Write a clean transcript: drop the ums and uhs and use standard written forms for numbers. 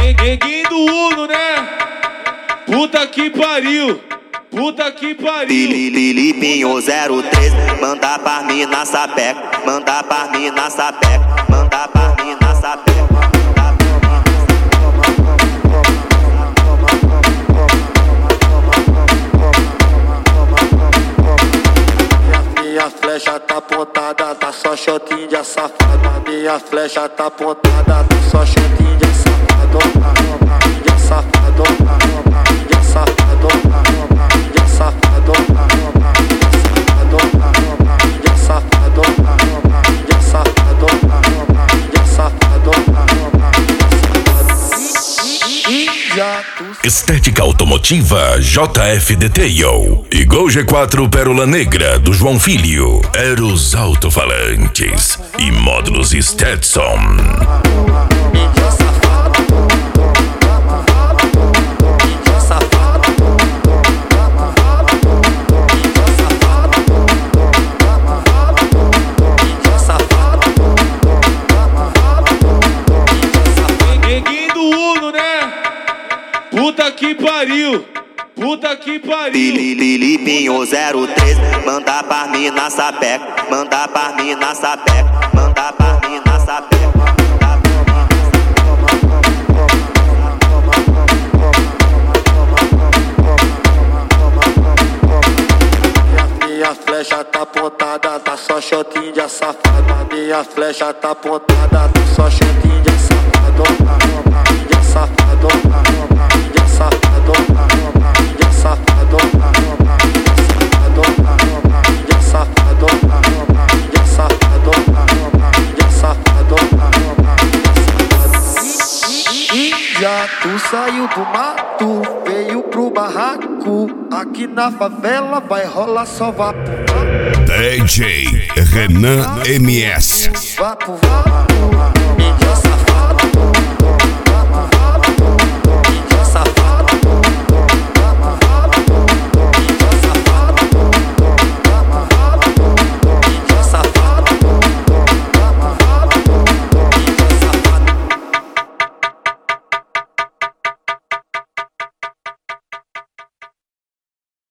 Neguinho do Uno, né? Puta que pariu. Puta que pariu. Filipinho 03, manda pra mim na sapeca, manda pra mim na sapeca, manda pra mim na sapeca. Minha flecha tá apontada, tá só shotinho de safada. Minha flecha tá apontada, tá só shotinho de safado. De safado, de safado, de safado, de safado, de safado, de safado. Estética automotiva JF Detail e Gol G4 Pérola Negra do João Filho. Eros alto-falantes e módulos Stetson. Neguinho do Uno, né? Puta que pariu. Puta que pariu. Filipinho 03, manda pra mim na sapeca, manda pra mim na sapeca, manda pra mim na sapeca. Minha flecha tá apontada, tá só shotinho de safada. Minha flecha tá apontada, tá só shotinho de safado. De safado, de safado, de safado, de safado, de safado, de safado. Já tu saiu do mato, veio pro barraco. Aqui na favela vai rolar só vapo. DJ Renan MS. Vapo, vapo.